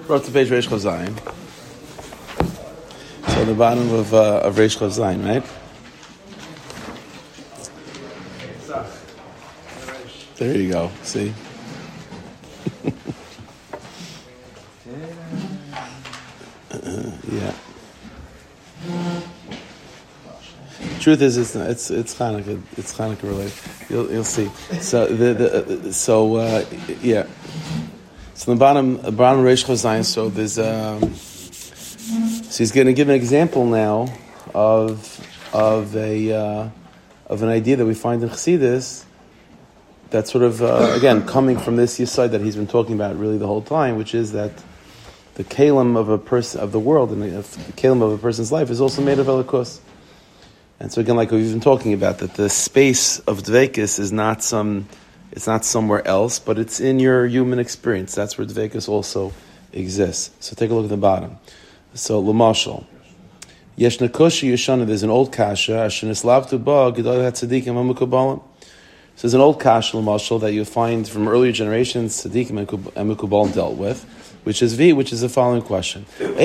Brought to page Reish Chav Zayin. So the bottom of Reish Chav Zayin, right? There you go. See. Yeah. Truth is, it's Hanukkah. It's Hanukkah related. You'll see. So yeah. So the bottom Reish Chav Zayin. So there's so he's going to give an example now of an idea that we find in Chassidus that's sort of again coming from this yesod that he's been talking about really the whole time, which is that the kalim of a person of the world and the kalim of a person's life is also made of elikos. And so again, like we've been talking about, that the space of dveikus is not it's not somewhere else, but it's in your human experience. That's where dveikus also exists. So take a look at the bottom. So l'mashal, yesh nekoshi yeshana. There's an old kasha. Ashenis lavtu ba gedol hatzadikim hamukabalim. So there's an old kasha l'mashal that you find from earlier generations tzadikim and mukabalim dealt with, which is the following question: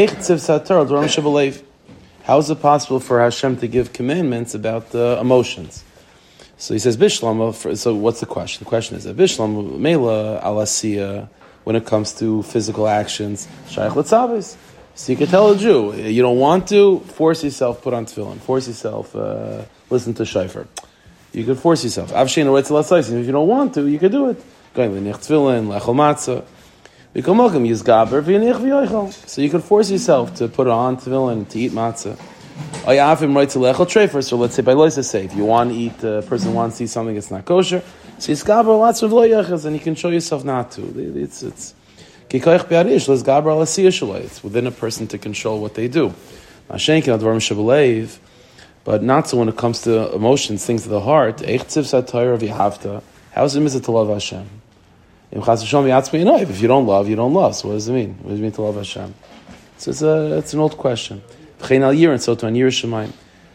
how is it possible for Hashem to give commandments about the emotions? So he says, Bishlam, so what's the question? The question is, Bishlam, Mela, Alasiya, when it comes to physical actions, Shaykh L'Tzavis. So you can tell a Jew, you don't want to, force yourself, put on tefillin, force yourself, listen to Shofar. You can force yourself. If you don't want to, you can do it. Going to tefillin, lechol matzah. So you can force yourself to put on tefillin, to eat matzah. So let's say by loisa say, if you want to eat, a person wants to eat something that's not kosher, so yiskaber lots of loyachas, and you can show yourself not to. It's within a person to control what they do. But not so when it comes to emotions, things of the heart. How is it to love Hashem? If you don't love, you don't love. So what does it mean? What does it mean to love Hashem? So it's an old question. And so to an there's many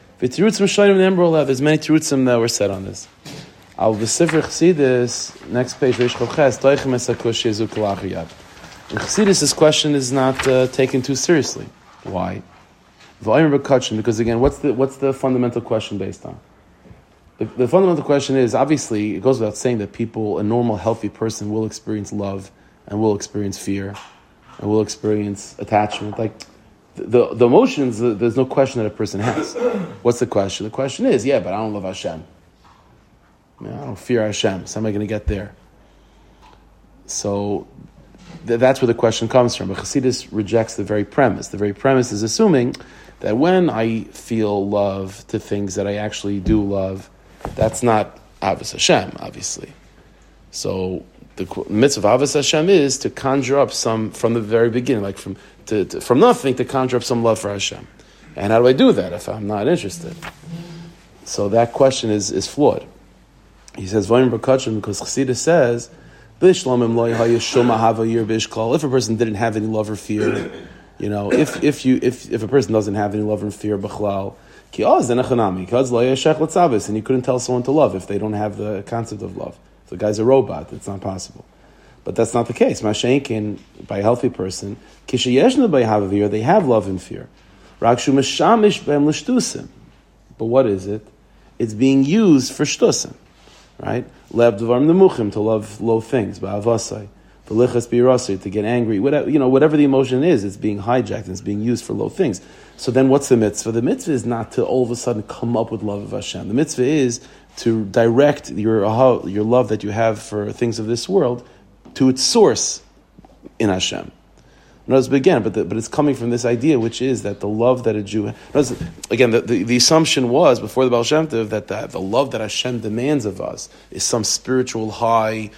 terutzim that were said on this. Al v'sifr Chassidus, next page, Reish Chav Ches, Toichem es hakosh yezu kalach yad. In Chassidus, this question is not taken too seriously. Why? Because again, what's the fundamental question based on? The fundamental question is, obviously, it goes without saying that people, a normal, healthy person, will experience love and will experience fear and will experience attachment. Like, the emotions, there's no question that a person has. What's the question? The question is, but I don't love Hashem. I don't fear Hashem. So how am I going to get there? So that's where the question comes from. But Chassidus rejects the very premise. The very premise is assuming that when I feel love to things that I actually do love, that's not Avos Hashem, obviously. So the mitzvah of Avos Hashem is to conjure up some, from the very beginning, like from nothing, to conjure up some love for Hashem. And how do I do that if I'm not interested? So that question is flawed. He says, because Chassidus says, if a person didn't have any love or fear, if a person doesn't have any love or fear, and you couldn't tell someone to love if they don't have the concept of love. If the guy's a robot, it's not possible. But that's not the case. Mashenkin, by a healthy person, they have love and fear. But what is it? It's being used for shtusim, right? To love low things, to get angry, whatever the emotion is, it's being hijacked and it's being used for low things. So then what's the mitzvah? The mitzvah is not to all of a sudden come up with love of Hashem. The mitzvah is to direct your love that you have for things of this world to its source in Hashem. Notice again, but it's coming from this idea, which is that the love that a Jew... Notice, again, the assumption was, before the Baal Shem Tov, that the love that Hashem demands of us is some spiritual high,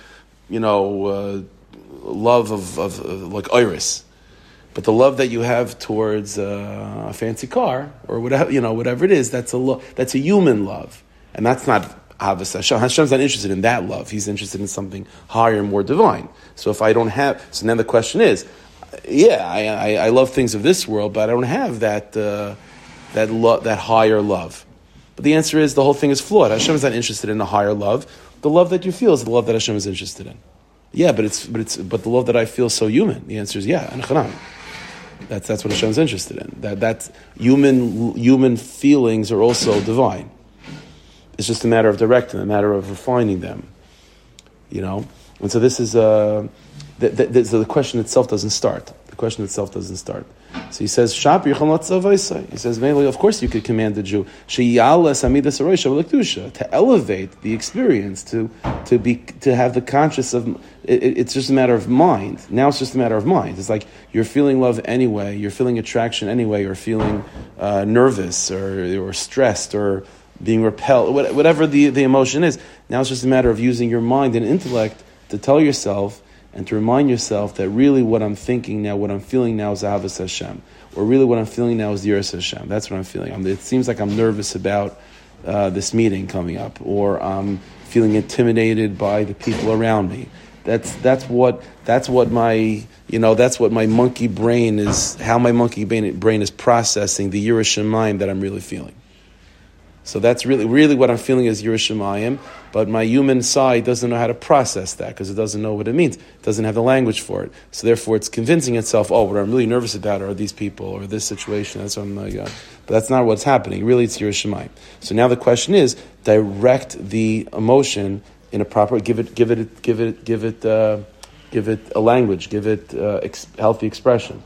love of like iris. But the love that you have towards a fancy car, or whatever it is, that's a human love. And that's not Avos Hashem. Hashem's not interested in that love. He's interested in something higher, more divine. So if I don't have... So then the question is, I love things of this world, but I don't have that higher love. But the answer is the whole thing is flawed. Hashem is not interested in a higher love. The love that you feel is the love that Hashem is interested in. Yeah, but the love that I feel is so human. The answer is yeah, and chanam. That's what Hashem's interested in. That's human feelings are also divine. It's just a matter of directing, a matter of refining them. And so this is so the question itself doesn't start. So he says, "Shap He says, mainly, of course, you could command the Jew to elevate the experience, to have the conscious of. It's just a matter of mind. Now it's just a matter of mind. It's like you're feeling love anyway, you're feeling attraction anyway, or feeling nervous or stressed or being repelled, whatever the emotion is. Now it's just a matter of using your mind and intellect to tell yourself and to remind yourself that really what I'm thinking now, what I'm feeling now is Ahavas Hashem. Or really what I'm feeling now is Yiras Hashem. That's what I'm feeling. It seems like I'm nervous about this meeting coming up. Or I'm feeling intimidated by the people around me. That's what my monkey brain is, how my monkey brain is processing the Yiras Shamayim that I'm really feeling. So that's really what I'm feeling is Yiras Shamayim, but my human side doesn't know how to process that because it doesn't know what it means. It doesn't have the language for it. So therefore it's convincing itself, what I'm really nervous about are these people or this situation. That's what I'm like, but that's not what's happening. Really it's Yiras Shamayim. So now the question is, direct the emotion in a proper, give it a language, give it healthy expression,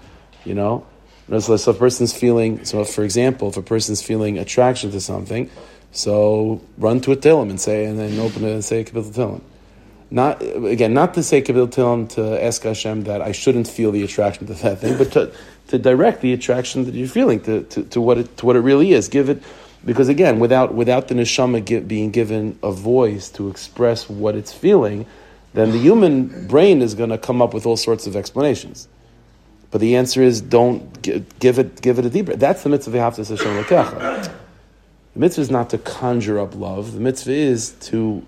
So if a person's feeling, for example, if a person's feeling attraction to something, so run to a Tehillim and then open it and say a Kabbalah Tehillim. Not to say Kabbalah Tehillim to ask Hashem that I shouldn't feel the attraction to that thing, but to direct the attraction that you're feeling to what it really is. Give it, because again, without the neshama being given a voice to express what it's feeling, then the human brain is going to come up with all sorts of explanations. But the answer is don't give it a deeper. That's the mitzvah of V'ahavta Hashem Elokecha. The mitzvah is not to conjure up love. The mitzvah is to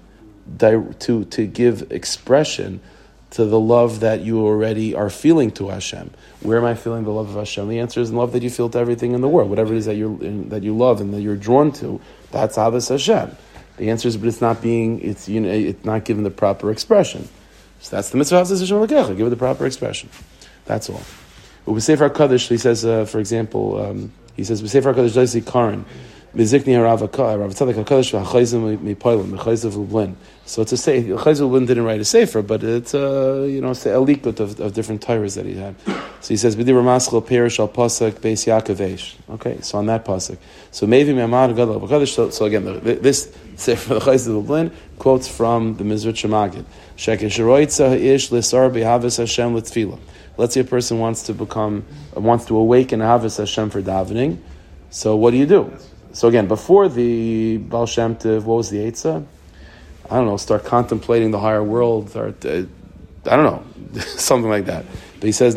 give expression to the love that you already are feeling to Hashem. Where am I feeling the love of Hashem? The answer is in love that you feel to everything in the world. Whatever it is that you love and that you're drawn to, that's Ahavas Hashem. The answer is, but it's not given the proper expression. So that's the mitzvah of V'ahavta Hashem Elokecha. Give it the proper expression. That's all. With Sefer HaKadosh, he says, for example, with Sefer HaKadosh, Daisy Karan, Mizikni Rav Tzaddik HaKadosh, V'achayzim Mipoilim, V'achayzim V'blin. So it's a Sefer, Chayzim V'blin didn't write a Sefer, but it's it's a elikut of different Torahs that he had. So he says, B'di Ramaschel Perish Al Pasuk Beis Yaakov Eish. Okay, so on that Pasuk. So maybe Mi'amad Gadol HaKadosh, so again, this Sefer, Chayzim V'blin, quotes from the Mizrach Shemagid. Shekin Sheroitza Ha'ish L'sar B'Havas Hashem L'Tfilah. Let's say a person wants to awaken Ahavas Hashem for davening. So what do you do? So again, before the Baal Shem Tov, what was the Eitzah? I don't know, start contemplating the higher world, something like that. But he says,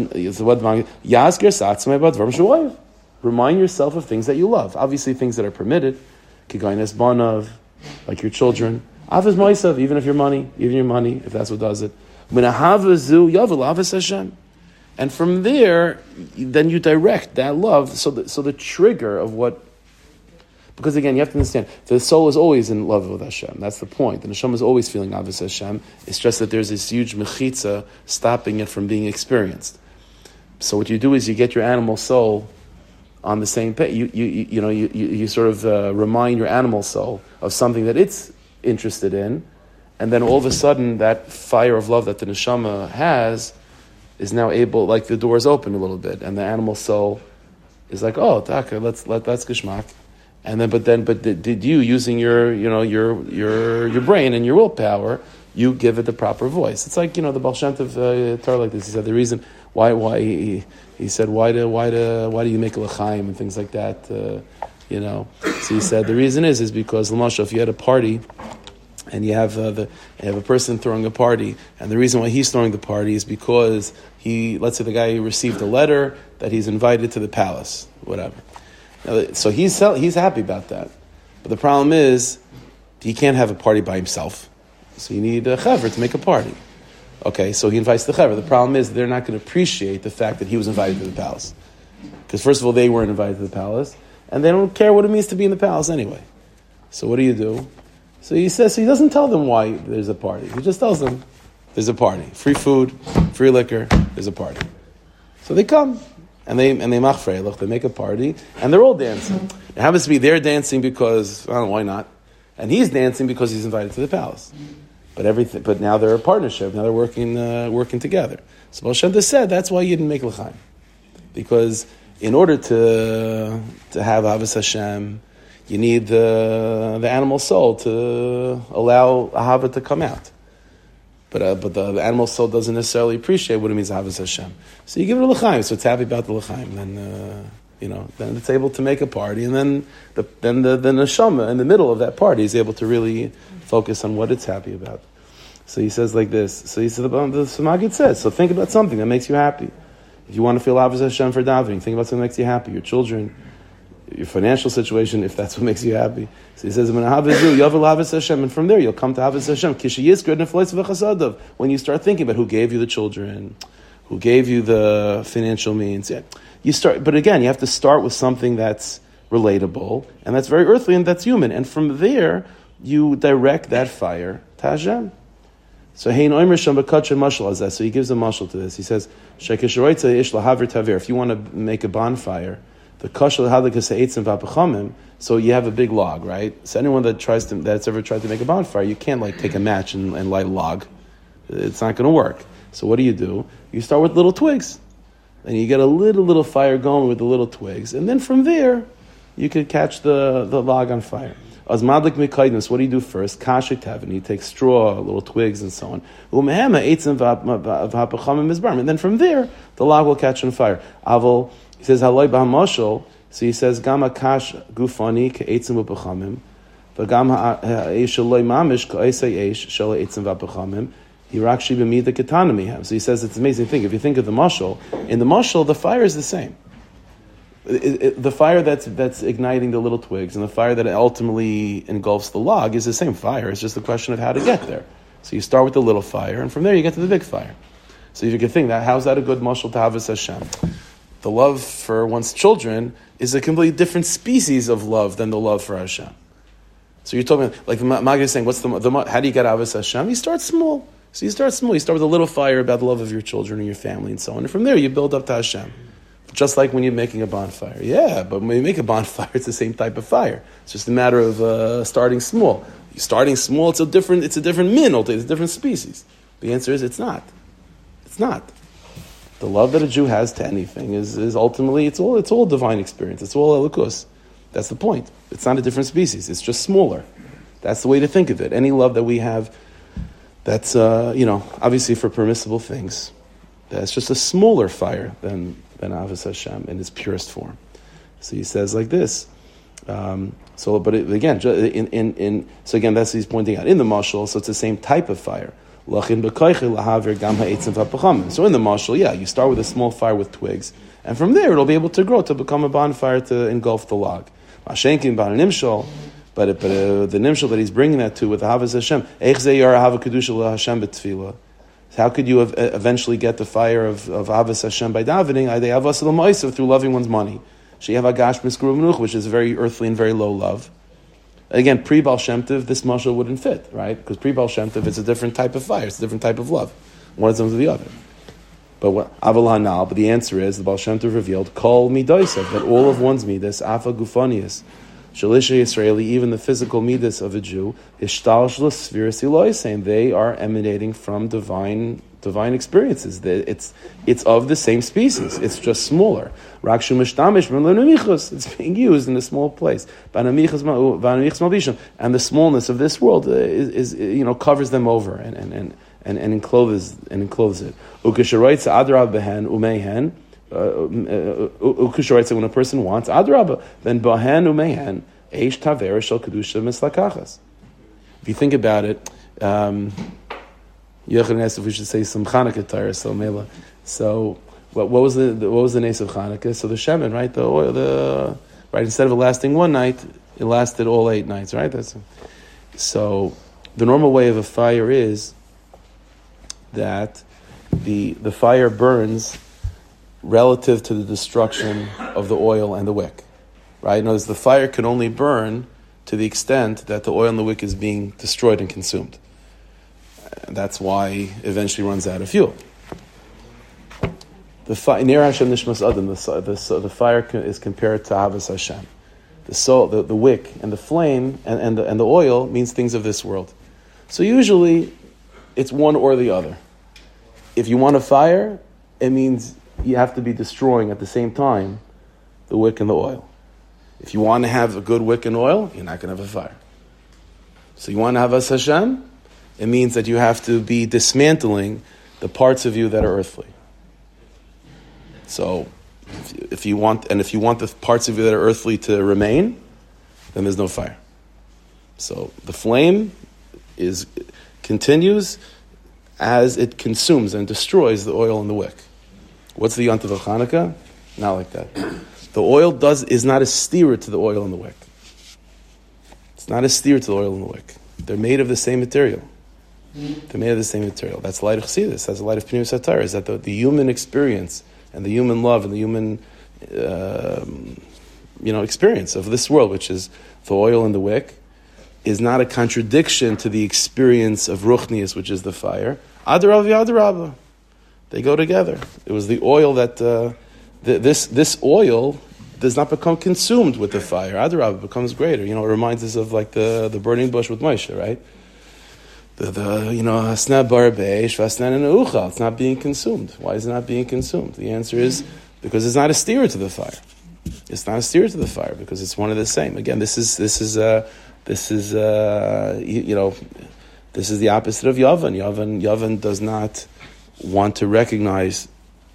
remind yourself of things that you love. Obviously things that are permitted, like your children. Avas Moisav, even your money, if that's what does it. And from there, then you direct that love. So the trigger of what, because again, you have to understand, the soul is always in love with Hashem. That's the point. The neshama is always feeling Ahavas Hashem. It's just that there's this huge mechitza stopping it from being experienced. So what you do is you get your animal soul on the same page. You sort of remind your animal soul of something that it's interested in, and then all of a sudden that fire of love that the neshama has is now able, like the doors open a little bit, and the animal soul is like, oh, taka, that's geschmack. And then, but did you, using your brain and your willpower, you give it the proper voice? It's like, the Baal Shem Tov Torah like this. He said the reason why he said why do you make a l'chaim and things like that, So he said the reason is because l'mashal, if you had a party and you have a person throwing a party, and the reason why he's throwing the party is because let's say the guy received a letter that he's invited to the palace, whatever. Now, so he's happy about that, but the problem is he can't have a party by himself. So you need a chaver to make a party. Okay, so he invites the chaver. The problem is they're not going to appreciate the fact that he was invited to the palace, because first of all they weren't invited to the palace, and they don't care what it means to be in the palace anyway. So what do? So he says, so he doesn't tell them why there's a party. He just tells them there's a party. Free food, free liquor, there's a party. So they come, and they mach freilich, they make a party, and they're all dancing. It happens to be they're dancing because, I don't know, why not? And he's dancing because he's invited to the palace. But now they're a partnership, now they're working together. So Baal Shem Tov said, that's why you didn't make l'chaim. Because in order to have Ahavas Hashem, you need the animal soul to allow Ahava to come out. But the animal soul doesn't necessarily appreciate what it means Ahavas Hashem. So you give it a l'chaim, so it's happy about the l'chaim. Then it's able to make a party, and then the neshama in the middle of that party is able to really focus on what it's happy about. So he says like this. So he says the Maggid says. So think about something that makes you happy. If you want to feel Ahavas Hashem for davening, think about something that makes you happy. Your children, your financial situation, if that's what makes you happy. So he says, and from there you'll come to Ahavas Hashem. When you start thinking about who gave you the children, who gave you the financial means, you start. But again, you have to start with something that's relatable and that's very earthly and that's human. And from there, you direct that fire to Hashem. So he gives a mashal to this. He says, if you want to make a bonfire, so you have a big log, right? So anyone that's ever tried to make a bonfire, you can't take a match and light a log. It's not going to work. So what do? You start with little twigs. And you get a little fire going with the little twigs. And then from there, you could catch the log on fire. As madlik mikaidus, what do you do first? Kashik tavin, you take straw, little twigs, and so on. And then from there, the log will catch on fire. Aval, he says, haloi b'hamashal, so he says, gama kash gufani ke'etzim v'pachamim, v'gam ha'esh haloi mamish ka'esei esh shaloi etzim v'pachamim, hirakshi b'mida ketanami. So he says, it's an amazing thing. If you think of the mashal, in the mashal, the fire is the same. The fire that's igniting the little twigs and the fire that ultimately engulfs the log is the same fire. It's just a question of how to get there. So you start with the little fire, and from there you get to the big fire. So if you can think that, how's that a good mashal to Ahavas Hashem? The love for one's children is a completely different species of love than the love for Hashem. So you're talking, like the Maggid is saying, how do you get Ahavas Hashem? You start small. So you start small. You start with a little fire about the love of your children and your family and so on. And from there you build up to Hashem. Just like when you're making a bonfire. Yeah, but when you make a bonfire, it's the same type of fire. It's just a matter of starting small. Starting small, it's a different mineral, it's a different species. The answer is it's not. It's not. The love that a Jew has to anything is ultimately, it's all divine experience. It's all elikus. That's the point. It's not a different species. It's just smaller. That's the way to think of it. Any love that we have, that's, obviously for permissible things, that's just a smaller fire than Ahavas Hashem in its purest form. So he says like this. Again, that's what he's pointing out in the mashal. So it's the same type of fire. So in the mashal, you start with a small fire with twigs, and from there it'll be able to grow to become a bonfire to engulf the log. But the nimshal that he's bringing that to with Ahavas Hashem, how could you eventually get the fire of Ahavas Hashem by davening? Through loving one's money. Which is very earthly and very low love. Again, pre-Baal Shem Tov, this mashal wouldn't fit, right? Because pre-Baal Shem Tov, it's a different type of fire. It's a different type of love. One is to the other. But the answer is, the Baal Shem Tov revealed, Kol Midaisav, that all of one's midas, Afa Gufanias, Shalisha Yisraeli, even the physical midas of a Jew, Ishtalshla Sfiras Eloi, saying they are emanating from divine experiences. It's of the same species. It's just smaller. Rakshu Mishtamish, it's being used in a small place. And the smallness of this world is covers them over and encloses it. Ukasharoitza Adrab Behen Umehen. Ukasharoitza, when a person wants Adrab, then Behen Umehen Eish Taver Shel Kedusha Mislakachas. If you think about it, Yochanan asked if we should say some Chanukah Torah, so Mela. So what was the nace of Chanukah? So the shemen, right? The oil, right? Instead of it lasting one night, it lasted all 8 nights, right? So the normal way of a fire is that the fire burns relative to the destruction of the oil and the wick, right? In other words, the fire can only burn to the extent that the oil and the wick is being destroyed and consumed. that's why eventually runs out of fuel. The fire is compared to Ahavas Hashem. The soul, the wick, and the flame, and the oil means things of this world. So usually, it's one or the other. If you want a fire, it means you have to be destroying at the same time the wick and the oil. If you want to have a good wick and oil, you're not going to have a fire. So you want to have Ahavas Hashem, it means that you have to be dismantling the parts of you that are earthly. So, if you want the parts of you that are earthly to remain, then there's no fire. So the flame continues as it consumes and destroys the oil in the wick. What's the Yontif of Chanukah? Not like that. The oil is not a steer to the oil in the wick. It's not a steer to the oil in the wick. They're made of the same material. They're made of the same material. That's the light of Chassidus. That's the light of Pnimius Satar. Is that the human experience and the human love and the human, experience of this world, which is the oil in the wick, is not a contradiction to the experience of Ruchnius, which is the fire. Adarabah v'adarabah. They go together. It was the oil that this oil does not become consumed with the fire. Adarabah becomes greater. It reminds us of like the burning bush with Moshe, right? Hasna bar beish, hasna neuchal. It's not being consumed. Why is it not being consumed? The answer is because it's not a steer to the fire. It's not a steer to the fire because it's one of the same. Again, this is the opposite of Yavan. Yavan does not want to recognize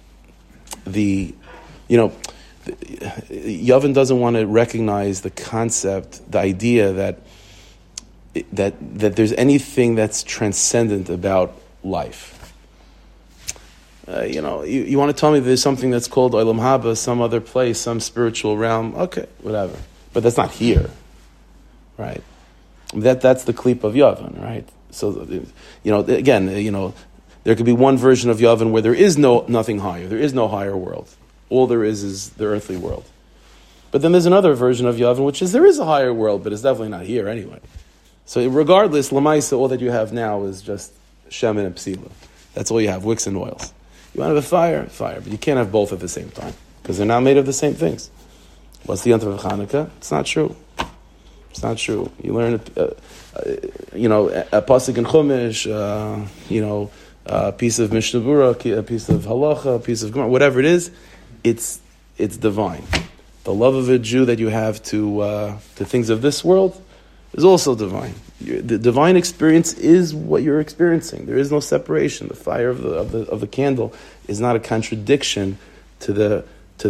Yavan doesn't want to recognize the concept, the idea that there's anything that's transcendent about life. You want to tell me there's something that's called Olam Haba, some other place, some spiritual realm. Okay, whatever. But that's not here, right? That's the klip of Yavan, right? So, again, there could be one version of Yavan where there is nothing higher. There is no higher world. All there is the earthly world. But then there's another version of Yavan, which is there is a higher world, but it's definitely not here anyway. So regardless, Lamaisa, all that you have now is just Shemin and Psila. That's all you have, wicks and oils. You want to have a fire, but you can't have both at the same time, because they're not made of the same things. What's the Yontif of Chanukah? It's not true. It's not true. You learn, a pasuk in Chumash, a piece of Mishnah Berurah, a piece of Halacha, a piece of Gemara, whatever it is, it's divine. The love of a Jew that you have to things of this world is also divine. The divine experience is what you're experiencing. There is no separation. The fire of the candle is not a contradiction to the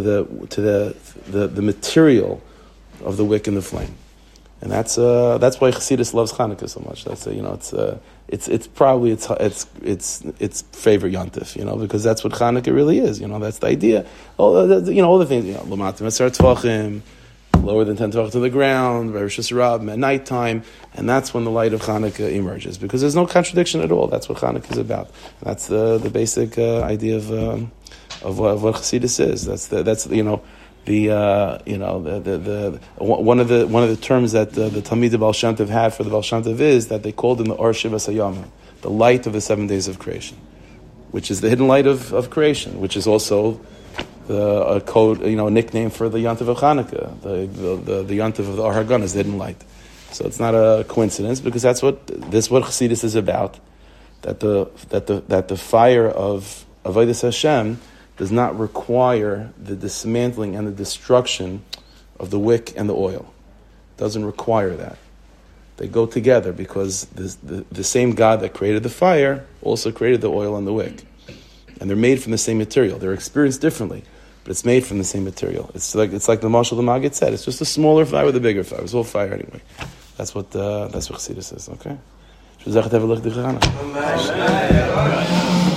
material of the wick and the flame, and that's why Chassidus loves Chanukah so much. That's it's probably its favorite yontif, because that's what Chanukah really is. That's the idea. All the things. L'matim esar tvachim, lower than 10 tvach to the ground, Rosh Hashanah at nighttime, and that's when the light of Chanukah emerges, because there's no contradiction at all. That's what Chanukah is about. That's the basic idea of what Chassidus is. One of the terms that the Talmidei Baal Shem Tov had for the Baal Shem Tov is that they called him the Or Shivas Hayamim, the light of the 7 days of creation, which is the hidden light of creation, which is also a code, a nickname for the Yontif of Chanukah. The Yontif of the Or Haganah is the hidden light. So it's not a coincidence, because that's what Chassidus is about. That the fire of Avodas Hashem does not require the dismantling and the destruction of the wick and the oil. It doesn't require that. They go together, because the same God that created the fire also created the oil and the wick. And they're made from the same material. They're experienced differently, but it's made from the same material. It's like the Mashal the Maggid said. It's just a smaller fire with a bigger fire. It's all fire anyway. That's what Chassidus is. Okay.